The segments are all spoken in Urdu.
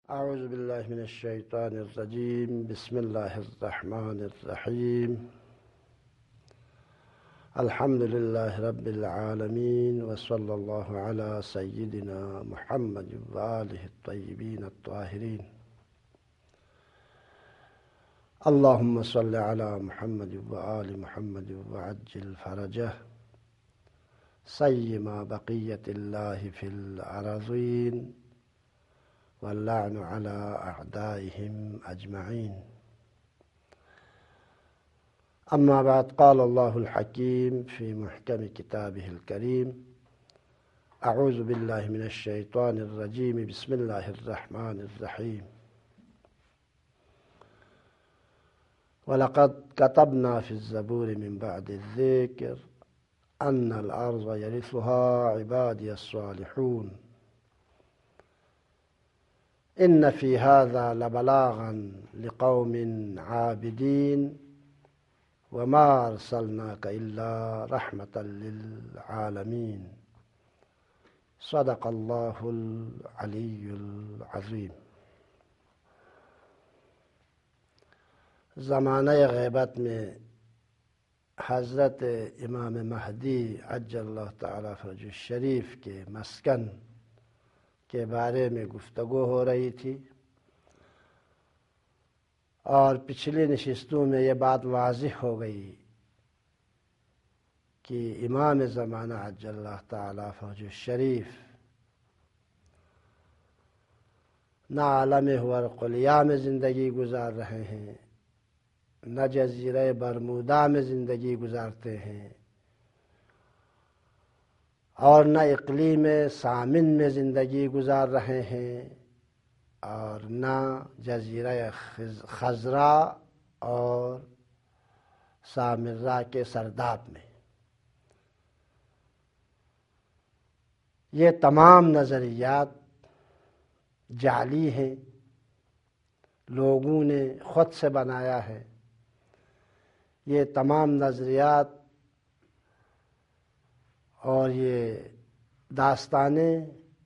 اعوذ باللہ من الشیطان الرجیم بسم اللہ الرحمن الرحیم الحمد للہ رب العالمین وصلی اللہ علی سیدنا محمد وآلہ الطیبین الطاہرین اللہم صل علی محمد وآل محمد وعجل فرجہ سیما بقیت اللہ فی الارضین واللعن على أعدائهم أجمعين. أما بعد، قال الله الحكيم في محكم كتابه الكريم: أعوذ بالله من الشيطان الرجيم بسم الله الرحمن الرحيم. ولقد كتبنا في الزبور من بعد الذكر أن الأرض يرثها عبادي الصالحون إن في هذا لبلاغا لقوم عابدين وما أرسلناك إلا رحمة للعالمين. صدق الله العلي العظيم. زمانہ غیبت میں حضرت امام مہدی عجل اللہ تعالی فرجہ الشریف کے مسکن کے بارے میں گفتگو ہو رہی تھی، اور پچھلی نشستوں میں یہ بات واضح ہو گئی کہ امام زمانہ عجل اللہ تعالی فرجہ الشریف نہ عالم ورقلیہ میں زندگی گزار رہے ہیں، نہ جزیرہ برمودا میں زندگی گزارتے ہیں، اور نہ اقلیم سامن میں زندگی گزار رہے ہیں، اور نہ جزیرہ خضرا اور سامرہ کے سرداب میں. یہ تمام نظریات جعلی ہیں، لوگوں نے خود سے بنایا ہے. یہ تمام نظریات اور یہ داستانیں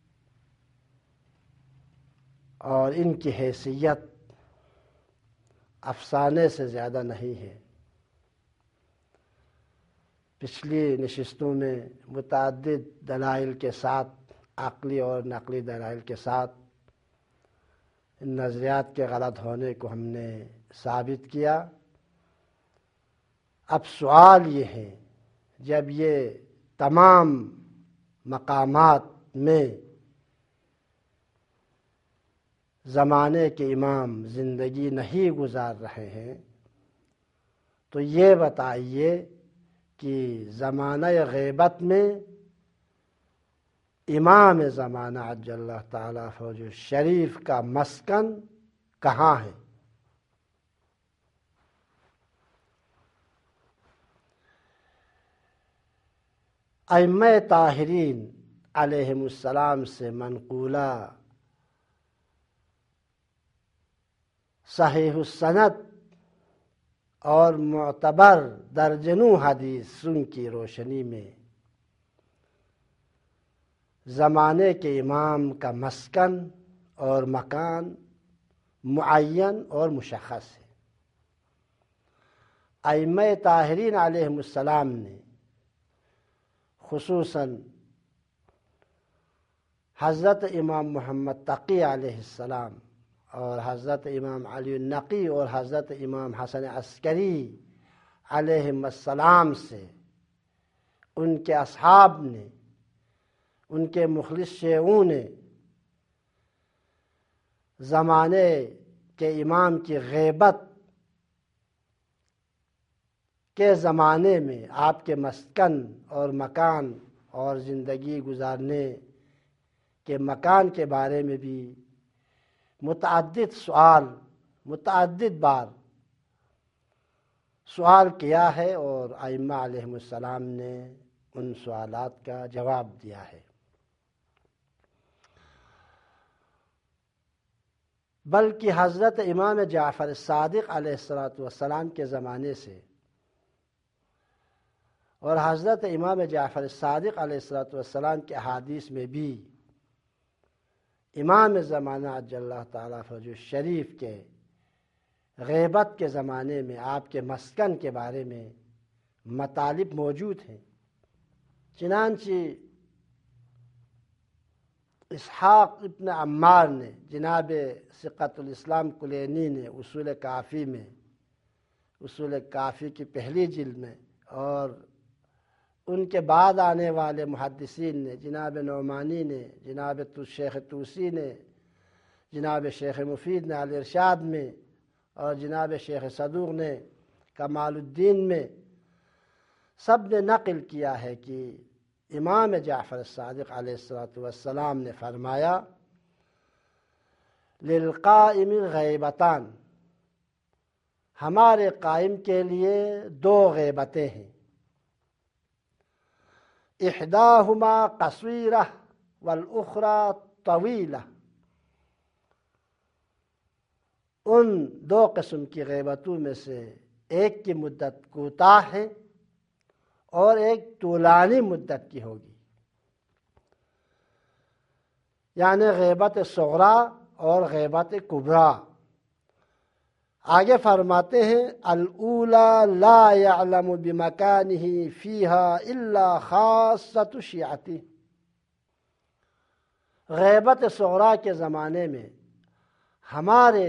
اور ان کی حیثیت افسانے سے زیادہ نہیں ہے. پچھلی نشستوں میں متعدد دلائل کے ساتھ، عقلی اور نقلی دلائل کے ساتھ، ان نظریات کے غلط ہونے کو ہم نے ثابت کیا. اب سوال یہ ہے، جب یہ تمام مقامات میں زمانے کے امام زندگی نہیں گزار رہے ہیں، تو یہ بتائیے کہ زمانہ غیبت میں امام زمانہ عجل اللہ تعالی فرجہ الشریف کا مسکن کہاں ہے؟ ائمہ طاہرین علیہم السلام سے منقولہ صحیح السند اور معتبر درجنوں حدیثوں کی روشنی میں زمانے کے امام کا مسکن اور مکان معین اور مشخص ہے. ائمہ طاہرین علیہم السلام نے خصوصاً حضرت امام محمد تقی علیہ السلام اور حضرت امام علی النقی اور حضرت امام حسن عسکری علیہم السلام سے ان کے اصحاب نے، ان کے مخلص شیعوں نے زمانے کے امام کی غیبت کے زمانے میں آپ کے مسکن اور مکان اور زندگی گزارنے کے مکان کے بارے میں بھی متعدد بار سوال کیا ہے، اور ائمہ علیہم السلام نے ان سوالات کا جواب دیا ہے. بلکہ حضرت امام جعفر الصادق علیہ السلام کے زمانے سے اور حضرت امام جعفر الصادق علیہ السلام کے احادیث میں بھی امام زمانہ عجل اللہ تعالیٰ فرجہ الشریف کے غیبت کے زمانے میں آپ کے مسکن کے بارے میں مطالب موجود ہیں۔ چنانچہ اسحاق ابن عمار نے جناب ثقۃ الاسلام کلینی نے اصول کافی میں، اصول کافی کی پہلی جلد میں، اور ان کے بعد آنے والے محدثین نے جناب نعمانی نے، جناب شیخ توسی نے، جناب شیخ مفید نے الارشاد میں، اور جناب شیخ صدوق نے کمال الدین میں، سب نے نقل کیا ہے کہ امام جعفر الصادق علیہ السلام نے فرمایا للقائم غیبتان، ہمارے قائم کے لیے دو غیبتیں ہیں، احداہما قصیرہ والاخری طویلہ، ان دو قسم کی غیبتوں میں سے ایک کی مدت کوتاہ ہے اور ایک طولانی مدت کی ہوگی، یعنی غیبت صغریٰ اور غیبت کبریٰ۔ آگے فرماتے ہیں الاولی لا يعلم بمکانہ فیہا الا خاصۃ شیعتی، غیبت صغریٰ کے زمانے میں ہمارے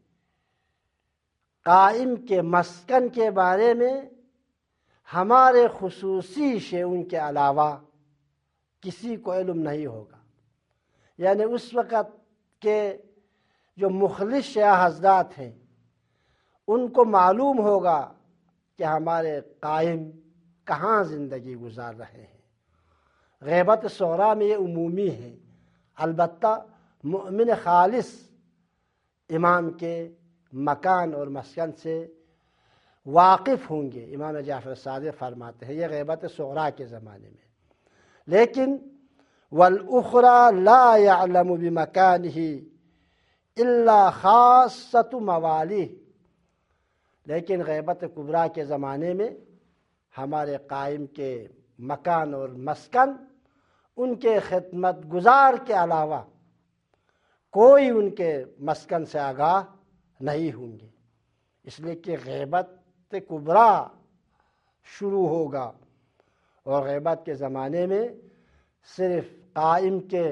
قائم کے مسکن کے بارے میں ہمارے خصوصی شیعوں کے علاوہ کسی کو علم نہیں ہوگا، یعنی اس وقت کے جو مخلص شیعہ حضرات ہیں ان کو معلوم ہوگا کہ ہمارے قائم کہاں زندگی گزار رہے ہیں۔ غیبت صغریٰ میں یہ عمومی ہے، البتہ مؤمن خالص امام کے مکان اور مسکن سے واقف ہوں گے۔ امام جعفر صادق فرماتے ہیں یہ غیبت صغریٰ کے زمانے میں، لیکن والاخری لا يعلم بمکانہ الا خاصۃ موالیہ، لیکن غیبت کبریٰ کے زمانے میں ہمارے قائم کے مکان اور مسکن ان کے خدمت گزار کے علاوہ کوئی ان کے مسکن سے آگاہ نہیں ہوں گے، اس لیے کہ غیبت کبریٰ شروع ہوگا، اور غیبت کے زمانے میں صرف قائم کے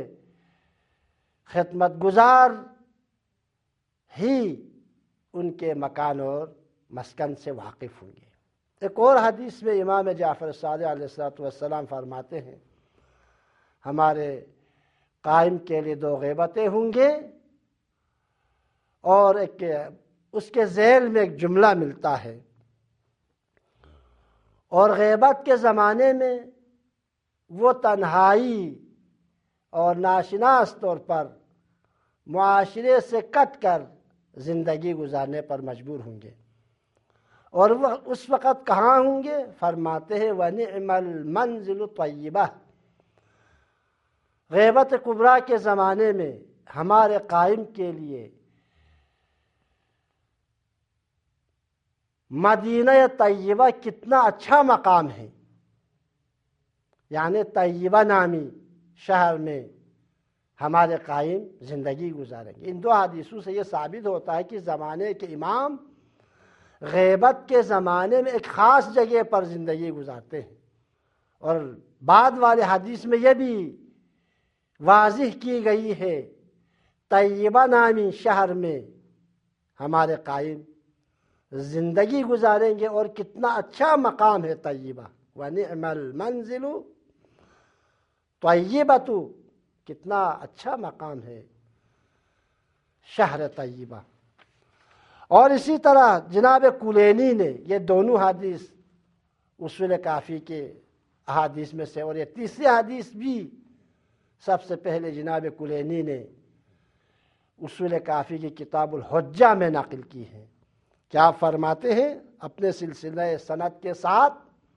خدمت گزار ہی ان کے مکان اور مسکن سے واقف ہوں گے۔ ایک اور حدیث میں امام جعفر صادق علیہ السلام فرماتے ہیں ہمارے قائم کے لیے دو غیبتیں ہوں گے، اور ایک اس کے ذیل میں ایک جملہ ملتا ہے، اور غیبت کے زمانے میں وہ تنہائی اور ناشناس طور پر معاشرے سے کٹ کر زندگی گزارنے پر مجبور ہوں گے، اور وہ اس وقت کہاں ہوں گے؟ فرماتے ہیں وَنِعْمَ الْمَنْزِلُ طَيِّبَةٌ، غیبت کبریٰ کے زمانے میں ہمارے قائم کے لیے مدینہ طیبہ کتنا اچھا مقام ہے، یعنی طیبہ نامی شہر میں ہمارے قائم زندگی گزاریں گے۔ ان دو حدیثوں سے یہ ثابت ہوتا ہے کہ زمانے کے امام غیبت کے زمانے میں ایک خاص جگہ پر زندگی گزارتے ہیں، اور بعد والے حدیث میں یہ بھی واضح کی گئی ہے طیبہ نامی شہر میں ہمارے قائم زندگی گزاریں گے، اور کتنا اچھا مقام ہے طیبہ، وَنِعْمَ الْمَنْزِلُ طَيِّبَةُ، کتنا اچھا مقام ہے شہر طیبہ۔ اور اسی طرح جناب کلینی نے یہ دونوں حدیث اصول کافی کے احادیث میں سے، اور یہ تیسری حدیث بھی سب سے پہلے جناب کلینی نے اصول کافی کی کتاب الحجہ میں نقل کی ہے۔ کیا فرماتے ہیں اپنے سلسلہ سند کے ساتھ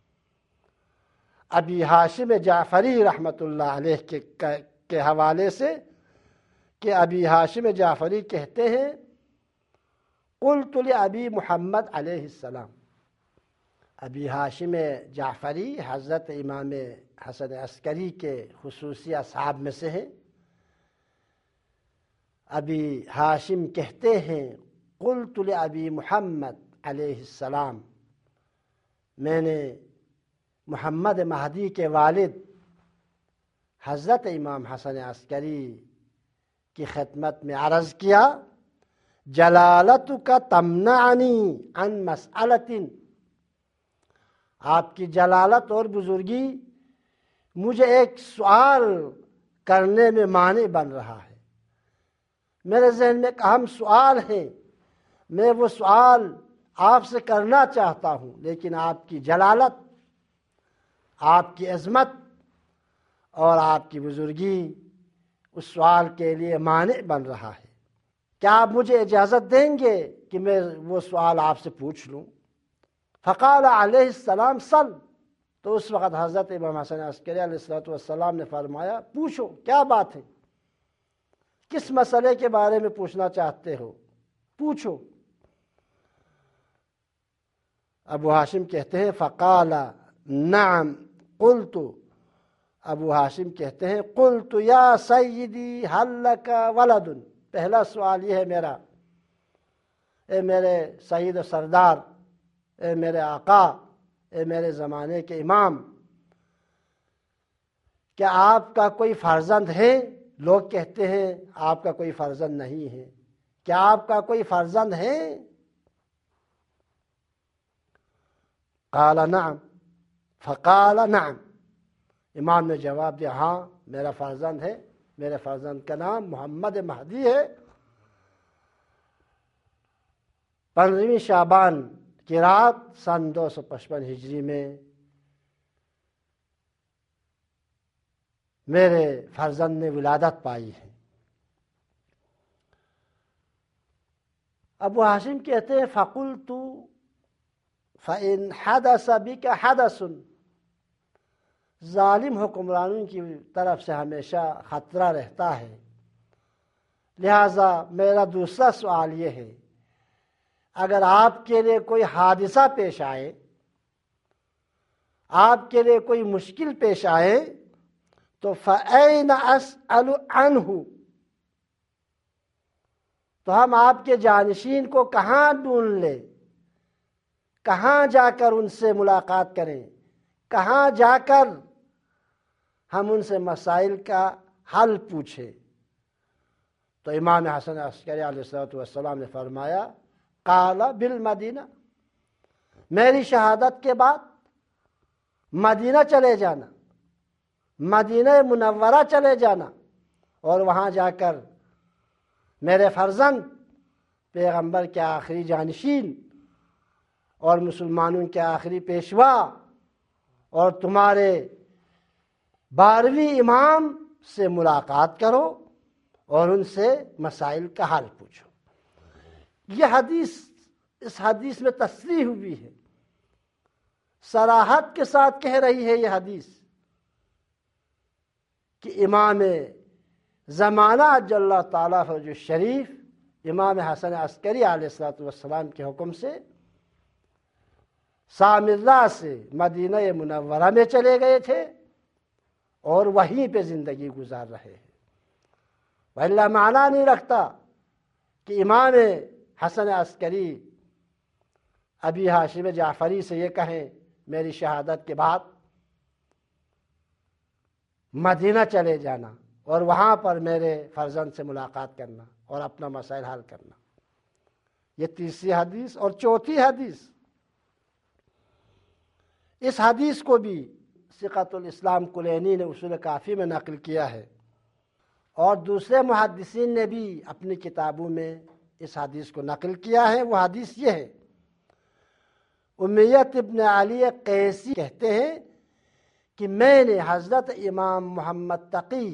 ابی ہاشم جعفری رحمۃ اللہ علیہ کے حوالے سے کہ ابی ہاشم جعفری کہتے ہیں قلت لابی محمد علیہ السلام، ابی ہاشم جعفری حضرت امام حسن عسکری کے خصوصی اصحاب میں سے ہیں، ابی ہاشم کہتے ہیں قلت لابی محمد علیہ السلام، میں نے محمد مہدی کے والد حضرت امام حسن عسکری کی خدمت میں عرض کیا، جلالتک تمنعنی عن مسئلۃ، آپ کی جلالت اور بزرگی مجھے ایک سوال کرنے میں مانع بن رہا ہے، میرے ذہن میں ایک اہم سوال ہے، میں وہ سوال آپ سے کرنا چاہتا ہوں، لیکن آپ کی جلالت، آپ کی عظمت اور آپ کی بزرگی اس سوال کے لیے مانع بن رہا ہے، کیا آپ مجھے اجازت دیں گے کہ میں وہ سوال آپ سے پوچھ لوں؟ فقال علیہ السلام سل، تو اس وقت حضرت امام حسن عسکری علیہ السلام نے فرمایا پوچھو، کیا بات ہے، کس مسئلے کے بارے میں پوچھنا چاہتے ہو، پوچھو۔ ابو ہاشم کہتے ہیں فقال نعم قلت، ابو ہاشم کہتے ہیں قلت یا سیدی حل لک ولد، پہلا سوال یہ ہے میرا، اے میرے سید و سردار، اے میرے آقا، اے میرے زمانے کے امام، کیا آپ کا کوئی فرزند ہے؟ لوگ کہتے ہیں آپ کا کوئی فرزند نہیں ہے، کیا آپ کا کوئی فرزند ہے؟ قال نعم، فقال نعم، امام نے جواب دیا ہاں میرا فرزند ہے، میرے فرزند کا نام محمد مہدی ہے۔ 15ویں شعبان کی رات سن 255 ہجری میں میرے فرزند نے ولادت پائی ہے۔ ابو ہاشم کہتے ہیں فقلت فإن حدث بك حدث، ظالم حکمرانوں کی طرف سے ہمیشہ خطرہ رہتا ہے، لہذا میرا دوسرا سوال یہ ہے، اگر آپ کے لیے کوئی حادثہ پیش آئے، آپ کے لیے کوئی مشکل پیش آئے تو فأین أسأل عنہ، تو ہم آپ کے جانشین کو کہاں ڈھونڈ لیں، کہاں جا کر ان سے ملاقات کریں، کہاں جا کر ہم ان سے مسائل کا حل پوچھیں؟ تو امام حسن عسکری علیہ السلام نے فرمایا قال بالمدینہ، میری شہادت کے بعد مدینہ چلے جانا، مدینہ منورہ چلے جانا، اور وہاں جا کر میرے فرزند پیغمبر کے آخری جانشین اور مسلمانوں کے آخری پیشوا اور تمہارے 12ویں امام سے ملاقات کرو اور ان سے مسائل کا حل پوچھو۔ یہ حدیث، اس حدیث میں تصریح ہوئی ہے، صراحت کے ساتھ کہہ رہی ہے یہ حدیث کہ امام زمانہ عجل اللہ تعالیٰ فرج الشریف امام حسن عسکری علیہ السلام کے حکم سے سامرہ سے مدینہ منورہ میں چلے گئے تھے اور وہیں پہ زندگی گزار رہے ہیں۔ وَإِلَّا معنی نہیں رکھتا کہ امام حسن عسکری ابی ہاشم جعفری سے یہ کہیں میری شہادت کے بعد مدینہ چلے جانا اور وہاں پر میرے فرزند سے ملاقات کرنا اور اپنا مسائل حل کرنا۔ یہ تیسری حدیث۔ اور چوتھی حدیث، اس حدیث کو بھی ثقۃ الاسلام کلینی نے اصول کافی میں نقل کیا ہے، اور دوسرے محدثین نے بھی اپنی کتابوں میں اس حدیث کو نقل کیا ہے۔ وہ حدیث یہ ہے، امیت ابن علی قیسی کہتے ہیں کہ میں نے حضرت امام محمد تقی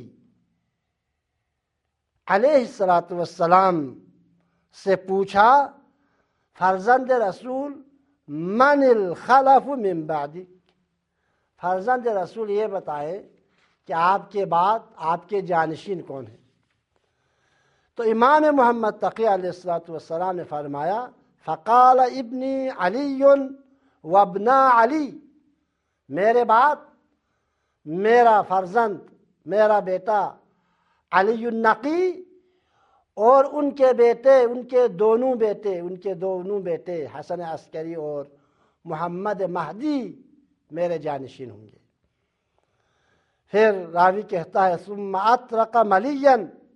علیہ السلام سے پوچھا فرزند رسول من الخلف من بعدی، فرزند رسول یہ بتائے کہ آپ کے بعد آپ کے جانشین کون ہیں؟ تو امام محمد تقی علیہ السلام نے فرمایا فقال ابنی علی وابنا علی، میرے بعد میرا فرزند، میرا بیٹا علی النقی اور ان کے بیٹے، ان کے دونوں بیٹے حسن عسکری اور محمد مہدی میرے جانشین ہوں گے۔ پھر راوی کہتا ہے ثم اطرق ملیا،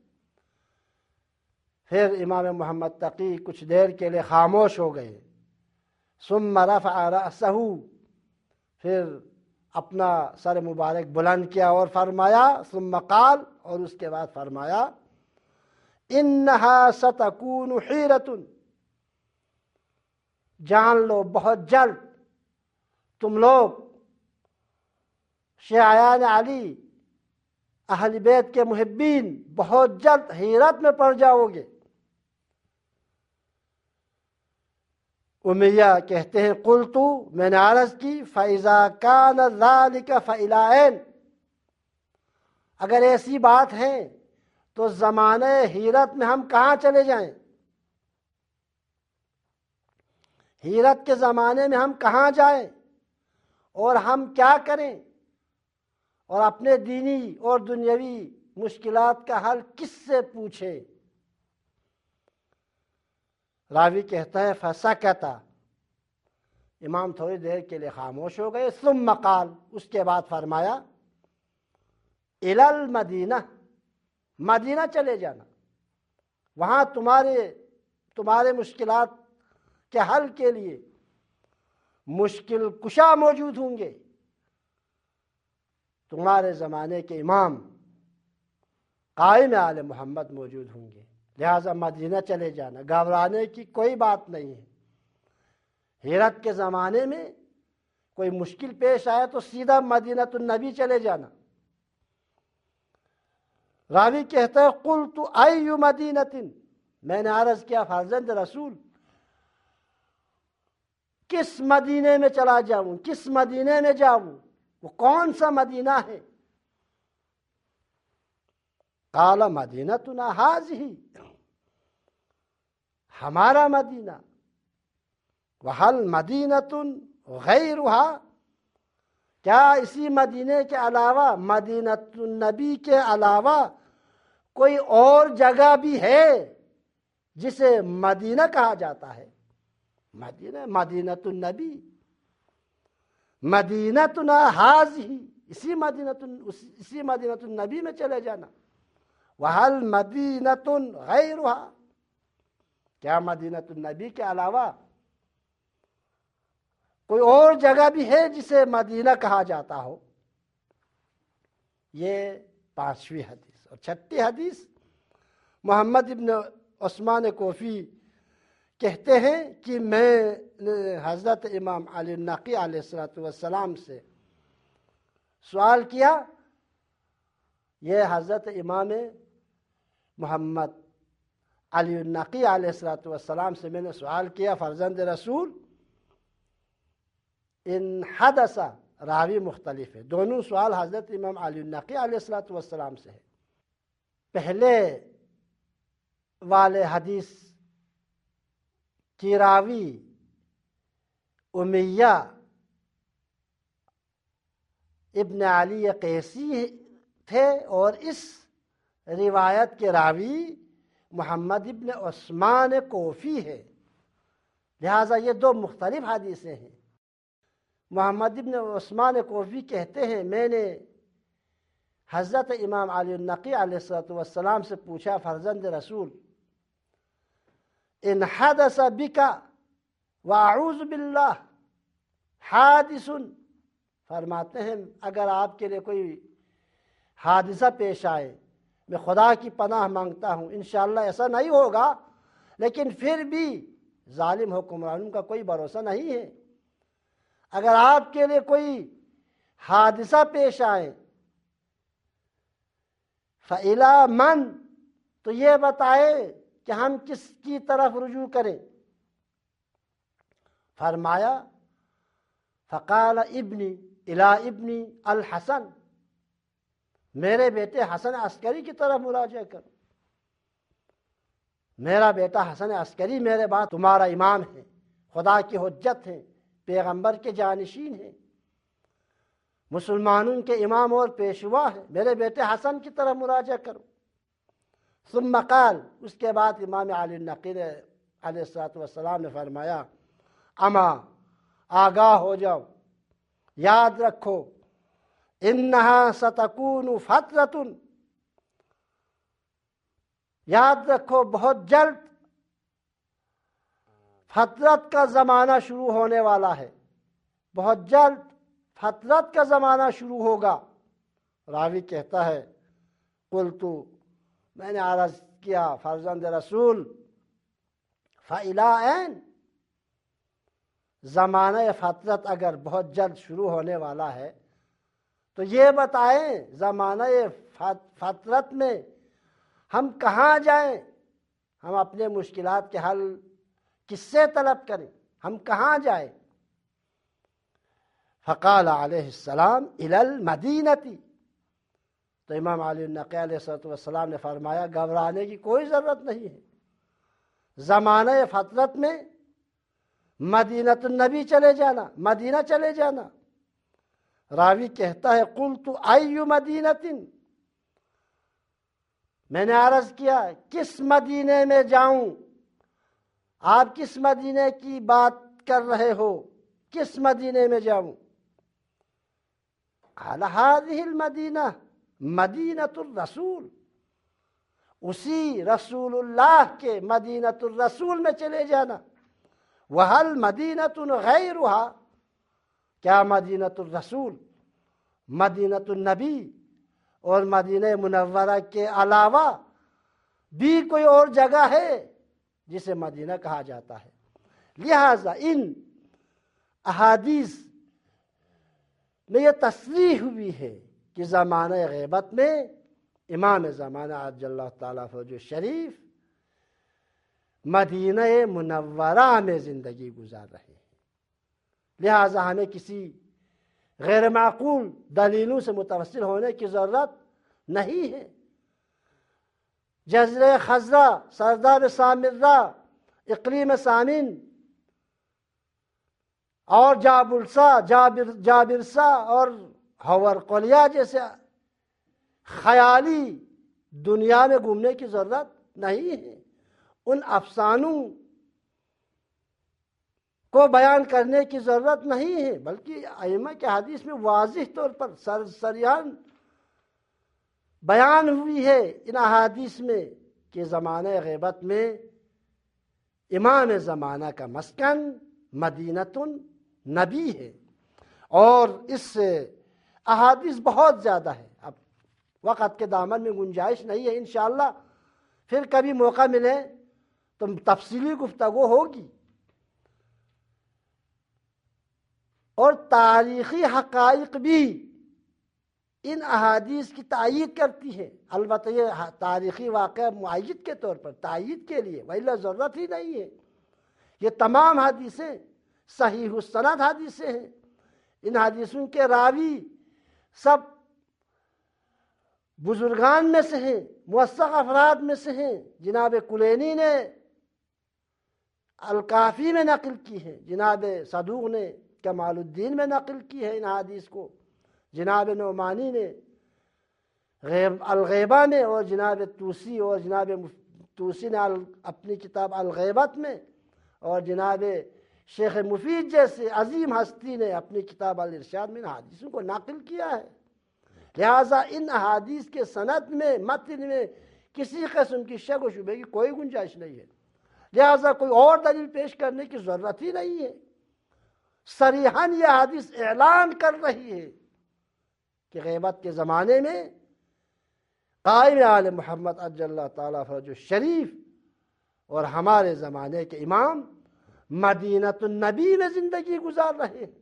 پھر امام محمد تقی کچھ دیر کے لیے خاموش ہو گئے۔ ثم رفع رأسہ، پھر اپنا سر مبارک بلند کیا اور فرمایا ثم قال، اور اس کے بعد فرمایا انہا ستکون حیرۃ، جان لو بہت جلد تم لوگ شیعیان علی، اہل بیت کے محبین بہت جلد حیرت میں پڑ جاؤ گے۔ امیہ کہتے ہیں قلت، میں نے عرض کی فَإِذَا كَانَ ذَلِكَ فَإِلَىٰ أَيْنَ، اگر ایسی بات ہے تو زمانہ حیرت میں ہم کہاں چلے جائیں؟ حیرت کے زمانے میں ہم کہاں جائیں اور ہم کیا کریں، اور اپنے دینی اور دنیاوی مشکلات کا حل کس سے پوچھیں؟ راوی کہتا ہے فسکت، امام تھوڑی دیر کے لیے خاموش ہو گئے۔ ثم قال، اس کے بعد فرمایا الی المدینہ، مدینہ چلے جانا، وہاں تمہارے مشکلات کے حل کے لیے مشکل کشا موجود ہوں گے، تمہارے زمانے کے امام قائم آل محمد موجود ہوں گے، لہذا مدینہ چلے جانا، گھبرانے کی کوئی بات نہیں ہے۔ حیرت کے زمانے میں کوئی مشکل پیش آئے تو سیدھا مدینۃ النبی چلے جانا۔ راوی کہتا ہے قلت ای مدینۃ، میں نے عرض کیا فرزند رسول کس مدینے میں چلا جاؤں، کس مدینے میں جاؤں، وہ کون سا مدینہ ہے؟ قال مدینتنا ہذہ، ہمارا مدینہ، وہل مدینۃ غیرہا، کیا اسی مدینے کے علاوہ، مدینۃ النبی کے علاوہ کوئی اور جگہ بھی ہے جسے مدینہ کہا جاتا ہے؟ مدینۃ النبی، مدینتنا ہذہ، اسی مدینۃ النبی میں چلے جانا۔ وہل مدینۃ غیرہا، کیا مدینۃ النبی کے علاوہ کوئی اور جگہ بھی ہے جسے مدینہ کہا جاتا ہو؟ یہ 5ویں حدیث۔ اور 6ٹھی حدیث، محمد ابن عثمان کوفی کہتے ہیں کہ میں نے حضرت امام علی النقی علیہ السلام سے سوال کیا، یہ حضرت امام محمد علی النقی علیہ السلام سے میں نے سوال کیا فرزند رسول ان حدث، راوی مختلف ہے، دونوں سوال حضرت امام علی النقی علیہ السلام سے ہے۔ پہلے والے حدیث کی راوی امیہ ابن علی قیسی تھے، اور اس روایت کے راوی محمد ابن عثمان کوفی ہے، لہٰذا یہ دو مختلف حدیثیں ہیں۔ محمد ابن عثمان کوفی کہتے ہیں میں نے حضرت امام علی النقی علیہ السلام سے پوچھا فرزند رسول ان حدث بک واعوذ باللہ حادث، فرماتے ہیں اگر آپ کے لیے کوئی حادثہ پیش آئے، میں خدا کی پناہ مانگتا ہوں، انشاءاللہ ایسا نہیں ہوگا، لیکن پھر بھی ظالم حکمرانوں کا کوئی بھروسہ نہیں ہے، اگر آپ کے لیے کوئی حادثہ پیش آئے فَإِلَىٰ مَنْ، تو یہ بتائے کہ ہم کس کی طرف رجوع کریں؟ فرمایا فقال ابنی الی ابنی الحسن، میرے بیٹے حسن عسکری کی طرف مراجعہ کرو، میرا بیٹا حسن عسکری میرے بعد تمہارا امام ہے، خدا کی حجت ہے، پیغمبر کے جانشین ہے، مسلمانوں کے امام اور پیشوا ہے، میرے بیٹے حسن کی طرف مراجعہ کرو۔ ثم قال، اس کے بعد امام علی النقی علیہ السلام نے فرمایا، اما آگاہ ہو جاؤ، یاد رکھو، انہا ستکون فترۃ، یاد رکھو بہت جلد فترت کا زمانہ شروع ہونے والا ہے، بہت جلد فترت کا زمانہ شروع ہوگا۔ راوی کہتا ہے، قلت، میں نے عرض کیا، فرزند رسول، فَإِلَىٰ أَيْنَ، زمانہ فترت اگر بہت جلد شروع ہونے والا ہے تو یہ بتائیں زمانہ فترت میں ہم کہاں جائیں، ہم اپنے مشکلات کے حل کس سے طلب کریں، ہم کہاں جائیں؟ فقال علیہ السلام الی المدینۃ، تو امام علی النقی علیہ السلام نے فرمایا، گھبرانے کی کوئی ضرورت نہیں ہے، زمانہ فترت میں مدینۃ النبی چلے جانا، مدینہ چلے جانا۔ راوی کہتا ہے، قلت ای مدینۃ، میں نے عرض کیا کس مدینے میں جاؤں، آپ کس مدینے کی بات کر رہے ہو، کس مدینے میں جاؤں؟ قال هذه المدینہ مدینۃ الرسول، اسی رسول اللہ کے مدینۃ الرسول میں چلے جانا۔ وَهَلْ مَدِينَةٌ غَيْرُهَا، کیا مدینۃ الرسول، مدینۃ النبی اور مدینہ منورہ کے علاوہ بھی کوئی اور جگہ ہے جسے مدینہ کہا جاتا ہے؟ لہذا ان احادیث میں یہ تصریح ہوئی ہے کہ زمانہ غیبت میں امام زمانہ عجل اللہ تعالیٰ فرجہ شریف مدینہ منورہ میں زندگی گزار رہے ہیں، لہذا ہمیں کسی غیر معقول دلیلوں سے متوسل ہونے کی ضرورت نہیں ہے۔ جزیرہ خضرہ، سرداب سامرہ، اقلیم سامن اور جابلسا، جابرسا اور ہور قلیہ جیسے خیالی دنیا میں گھومنے کی ضرورت نہیں ہے، ان افسانوں کو بیان کرنے کی ضرورت نہیں ہے، بلکہ ائمہ کے حدیث میں واضح طور پر سریحاً بیان ہوئی ہے ان احادیث میں کہ زمانہ غیبت میں امام زمانہ کا مسکن مدینۃ النبی ہے، اور اس سے احادیث بہت زیادہ ہے۔ اب وقت کے دامن میں گنجائش نہیں ہے، انشاءاللہ پھر کبھی موقع ملے تو تفصیلی گفتگو ہوگی، اور تاریخی حقائق بھی ان احادیث کی تائید کرتی ہے، البتہ یہ تاریخی واقعہ معید کے طور پر تائید کے لیے، وإلا ضرورت ہی نہیں ہے۔ یہ تمام حدیثیں صحیح السند حدیثیں ہیں، ان حدیثوں کے راوی سب بزرگان میں سے ہیں، موثق افراد میں سے ہیں۔ جناب کلینی نے الکافی میں نقل کی ہے، جناب صدوق نے کمال الدین میں نقل کی ہے ان حدیث کو، جناب نعمانی نے الغیبہ میں، اور جناب توسی نے اپنی کتاب الغیبت میں، اور جناب شیخ مفید جیسے عظیم ہستی نے اپنی کتاب الارشاد میں ان حدیثوں کو نقل کیا ہے۔ لہٰذا ان احادیث کے سند میں، متن میں کسی قسم کی شک و شبہ کی کوئی گنجائش نہیں ہے، لہٰذا کوئی اور دلیل پیش کرنے کی ضرورت ہی نہیں ہے۔ صریحاً یہ حدیث اعلان کر رہی ہے کہ غیبت کے زمانے میں قائم آل محمد عجل اللہ تعالیٰ فرجہ شریف اور ہمارے زمانے کے امام مدینۃ النبی میں زندگی گزار رہے ہیں،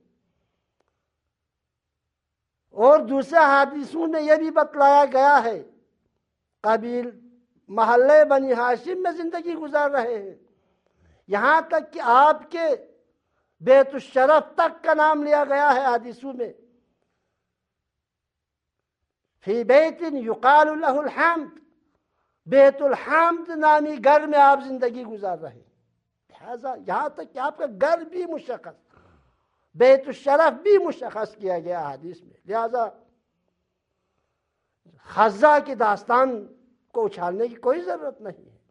اور دوسرے حدیثوں میں یہ بھی بتلایا گیا ہے قبیل محلے بنی ہاشم میں زندگی گزار رہے ہیں، یہاں تک کہ آپ کے بیت الشرف تک کا نام لیا گیا ہے حدیثوں میں، فی بیت یقال لہ الحمد، بیت الحمد نامی گھر میں آپ زندگی گزار رہے ہیں۔ لہذا یہاں تک کہ آپ کا گھر بھی مشخص، بیت الشرف بھی مشخص کیا گیا حدیث میں۔ لہذا خزہ کی داستان کو اچھالنے کی کوئی ضرورت نہیں ہے،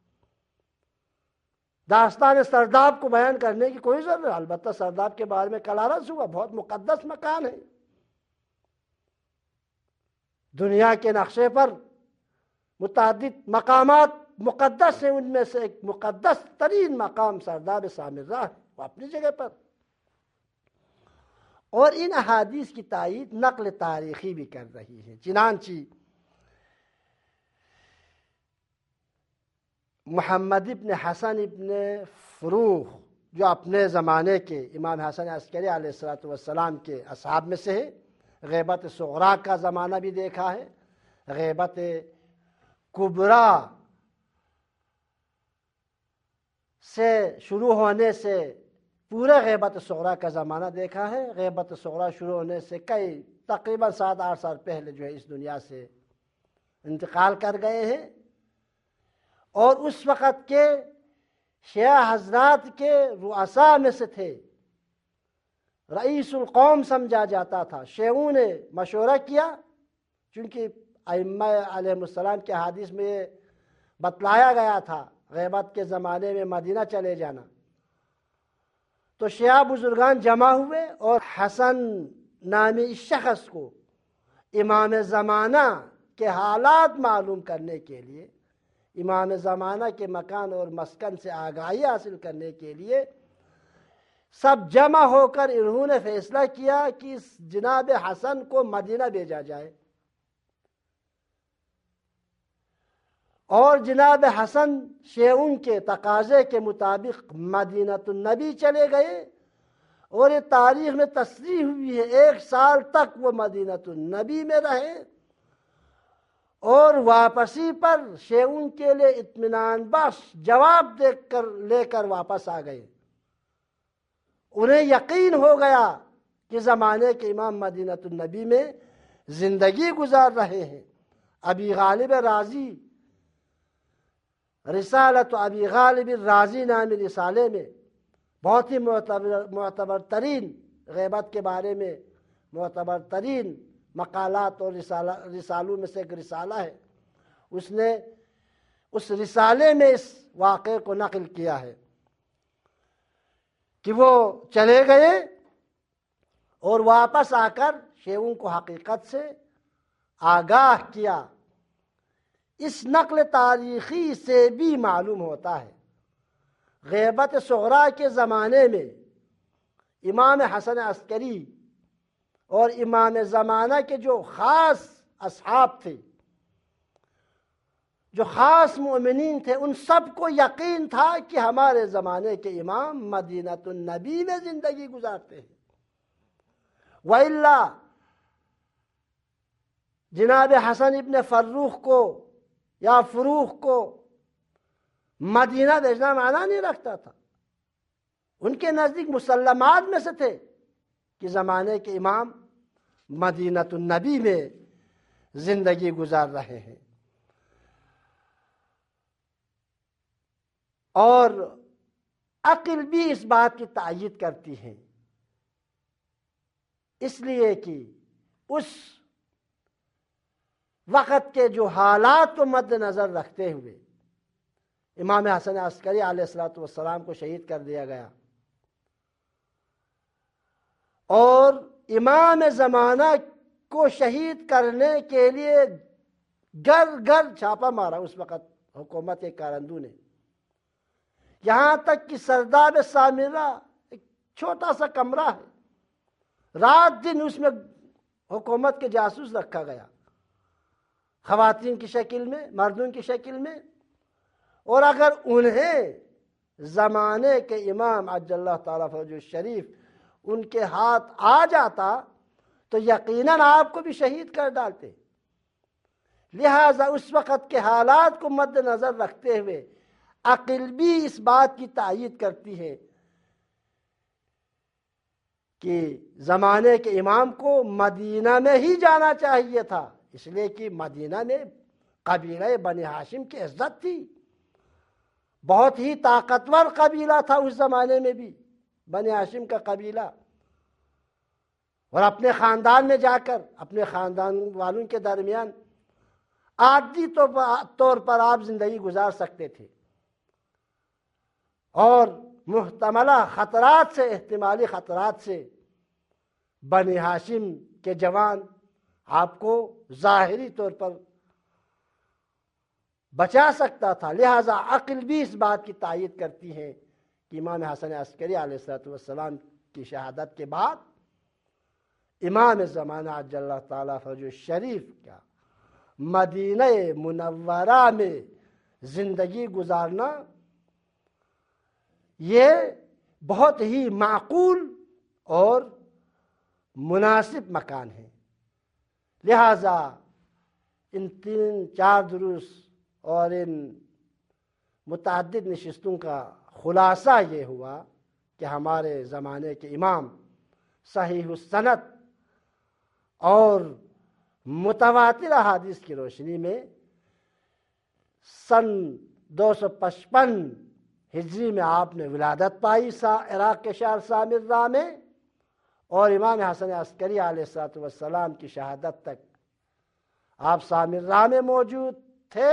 داستان سرداب کو بیان کرنے کی کوئی ضرورت ہے۔ البتہ سرداب کے بارے میں کل عرض ہوا، بہت مقدس مکان ہے، دنیا کے نقشے پر متعدد مقامات مقدس ہیں، ان میں سے ایک مقدس ترین مقام سرداب سامرہ ہے، وہ اپنی جگہ پر۔ اور ان احادیث کی تائید نقل تاریخی بھی کر رہی ہے، چنانچہ محمد ابن حسن ابن فروخ جو اپنے زمانے کے امام حسن عسکری علیہ السلام کے اصحاب میں سے ہے، غیبت صغریٰ کا زمانہ بھی دیکھا ہے، غیبت کبریٰ سے شروع ہونے سے پورے غیبت صغریٰ کا زمانہ دیکھا ہے، غیبت صغریٰ شروع ہونے سے تقریباً 7-8 سال پہلے جو ہے اس دنیا سے انتقال کر گئے ہیں، اور اس وقت کے شیعہ حضرات کے رؤساء میں سے تھے، رئیس القوم سمجھا جاتا تھا۔ شیعوں نے مشورہ کیا، چونکہ ائمہ علیہ السلام کے حدیث میں یہ بتلایا گیا تھا غیبت کے زمانے میں مدینہ چلے جانا، تو شیعہ بزرگان جمع ہوئے اور حسن نامی اس شخص کو امام زمانہ کے حالات معلوم کرنے کے لیے، امام زمانہ کے مکان اور مسکن سے آگاہی حاصل کرنے کے لیے سب جمع ہو کر انہوں نے فیصلہ کیا کہ جناب حسن کو مدینہ بھیجا جائے، اور جناب حسن شیعوں کے تقاضے کے مطابق مدینہ النبی چلے گئے، اور یہ تاریخ میں تصریح ہوئی ہے 1 سال تک وہ مدینہ النبی میں رہے، اور واپسی پر شیعوں کے لیے اطمینان بخش جواب لے کر واپس آ گئے۔ انہیں یقین ہو گیا کہ زمانے کے امام مدینہ النبی میں زندگی گزار رہے ہیں۔ ابی غالب رازی، رسالت ابی غالب رازی نامی رسالے میں بہت ہی معتبر ترین غیبت کے بارے میں معتبر ترین مقالات اور رسالوں میں سے ایک رسالہ ہے، اس نے اس رسالے میں اس واقعے کو نقل کیا ہے کہ وہ چلے گئے اور واپس آ کر شیعوں کو حقیقت سے آگاہ کیا۔ اس نقل تاریخی سے بھی معلوم ہوتا ہے غیبت صغریٰ کے زمانے میں امام حسن عسکری اور امام زمانہ کے جو خاص اصحاب تھے، جو خاص مومنین تھے، ان سب کو یقین تھا کہ ہمارے زمانے کے امام مدینہ النبی میں زندگی گزارتے ہیں، وَإِلَّا جناب حسن ابن فروخ کو یا فروخ کو مدینہ بھیجنا معنی نہیں رکھتا تھا۔ ان کے نزدیک مسلمات میں سے تھے کہ زمانے کے امام مدینہ النبی میں زندگی گزار رہے ہیں، اور عقل بھی اس بات کی تائید کرتی ہے، اس لیے کہ اس وقت کے جو حالات کو مد نظر رکھتے ہوئے امام حسن عسکری علیہ السلام کو شہید کر دیا گیا، اور امام زمانہ کو شہید کرنے کے لیے گھر گھر چھاپا مارا اس وقت حکومت کارندو نے، یہاں تک کہ سرداب سامرہ ایک چھوٹا سا کمرہ ہے، رات دن اس میں حکومت کے جاسوس رکھا گیا، خواتین کی شکل میں، مردوں کی شکل میں، اور اگر انہیں زمانے کے امام عجل اللہ تعالیٰ فرجہ الشریف ان کے ہاتھ آ جاتا تو یقیناً آپ کو بھی شہید کر ڈالتے۔ لہذا اس وقت کے حالات کو مد نظر رکھتے ہوئے عقل بھی اس بات کی تائید کرتی ہے کہ زمانے کے امام کو مدینہ میں ہی جانا چاہیے تھا، اس لیے کہ مدینہ میں قبیلہ بنی ہاشم کی عزت تھی، بہت ہی طاقتور قبیلہ تھا اس زمانے میں بھی بنی ہاشم کا قبیلہ، اور اپنے خاندان میں جا کر اپنے خاندان والوں کے درمیان عادی طور پر آپ زندگی گزار سکتے تھے، اور محتملہ خطرات سے، احتمالی خطرات سے بنی ہاشم کے جوان آپ کو ظاہری طور پر بچا سکتا تھا۔ لہذا عقل بھی اس بات کی تائید کرتی ہے کہ امام حسن عسکری علیہ السلام کی شہادت کے بعد امام زمانہ عجل اللہ تعالیٰ فرجہ الشریف کا مدینہ منورہ میں زندگی گزارنا یہ بہت ہی معقول اور مناسب مکان ہے۔ لہذا ان 3-4 دروس اور ان متعدد نشستوں کا خلاصہ یہ ہوا کہ ہمارے زمانے کے امام صحیح السند اور متواتر احادیث کی روشنی میں سن 255 ہجری میں آپ نے ولادت پائی عراق کے شہر سامرہ میں، اور امام حسن عسکری علیہ السلام کی شہادت تک آپ سامرہ میں موجود تھے،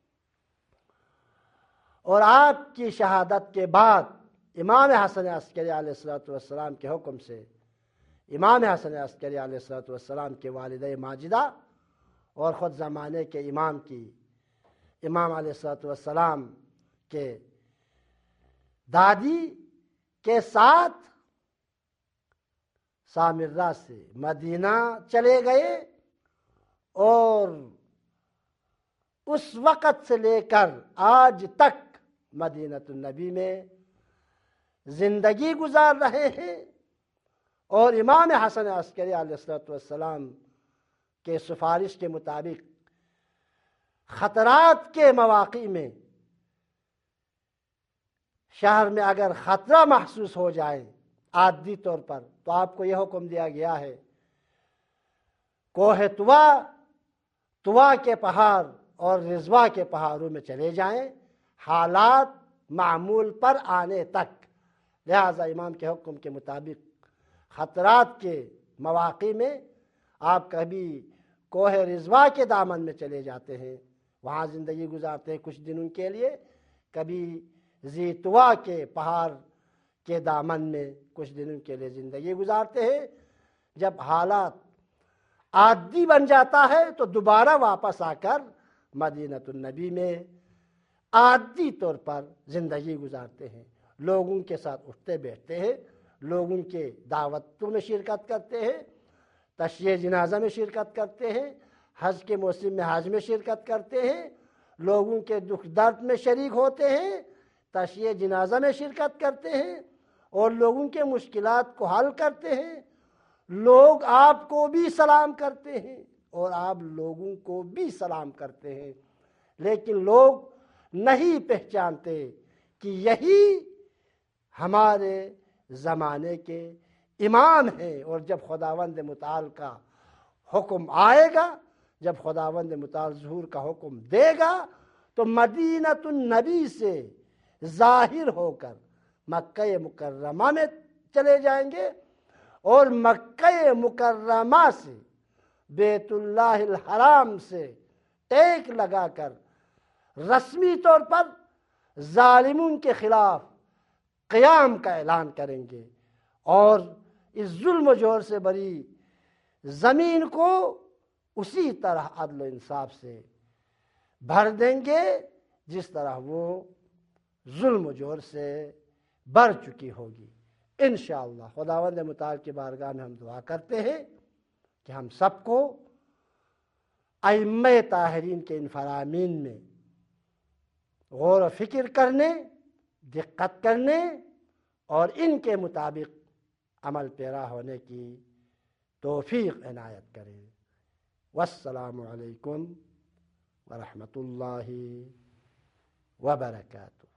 اور آپ کی شہادت کے بعد امام حسن عسکری علیہ السلام کے حکم سے امام حسن عسکری علیہ السلام کے والدہ ماجدہ اور خود زمانے کے امام علیہ السلام کے دادی کے ساتھ سامرہ سے مدینہ چلے گئے، اور اس وقت سے لے کر آج تک مدینہ النبی میں زندگی گزار رہے ہیں، اور امام حسن عسکری علیہ السلام کے سفارش کے مطابق خطرات کے مواقع میں شہر میں اگر خطرہ محسوس ہو جائے عادی طور پر تو آپ کو یہ حکم دیا گیا ہے کوہ طوا کے پہاڑ اور رضوا کے پہاڑوں میں چلے جائیں حالات معمول پر آنے تک۔ لہذا امام کے حکم کے مطابق خطرات کے مواقع میں آپ کبھی کوہ رضوا کے دامن میں چلے جاتے ہیں، وہاں زندگی گزارتے ہیں کچھ دنوں کے لیے، کبھی ذی طوا کے پہاڑ کے دامن میں کچھ دنوں کے لیے زندگی گزارتے ہیں۔ جب حالات عادی بن جاتا ہے تو دوبارہ واپس آ کر مدینہ النبی میں عادی طور پر زندگی گزارتے ہیں، لوگوں کے ساتھ اٹھتے بیٹھتے ہیں، لوگوں کے دعوتوں میں شرکت کرتے ہیں، تشییع جنازہ میں شرکت کرتے ہیں، حج کے موسم میں حج میں شرکت کرتے ہیں، لوگوں کے دکھ درد میں شریک ہوتے ہیں، تشییع جنازہ میں شرکت کرتے ہیں، اور لوگوں کے مشکلات کو حل کرتے ہیں۔ لوگ آپ کو بھی سلام کرتے ہیں اور آپ لوگوں کو بھی سلام کرتے ہیں، لیکن لوگ نہیں پہچانتے کہ یہی ہمارے زمانے کے امام ہیں۔ اور جب خداوند متعال کا حکم آئے گا، جب خداوند متعال ظہور کا حکم دے گا تو مدینہ النبی سے ظاہر ہو کر مکہ مکرمہ میں چلے جائیں گے، اور مکہ مکرمہ سے بیت اللہ الحرام سے ٹیک لگا کر رسمی طور پر ظالموں کے خلاف قیام کا اعلان کریں گے، اور اس ظلم و جور سے بری زمین کو اسی طرح عدل و انصاف سے بھر دیں گے جس طرح وہ ظلم و جور سے بھر چکی ہوگی انشاءاللہ۔ خداوند متعال کی بارگاہ میں ہم دعا کرتے ہیں کہ ہم سب کو ائمہ طاہرین کے ان فرامین میں غور و فکر کرنے، دقت کرنے اور ان کے مطابق عمل پیرا ہونے کی توفیق عنایت کرے۔ والسلام علیکم ورحمۃ اللہ وبرکاتہ۔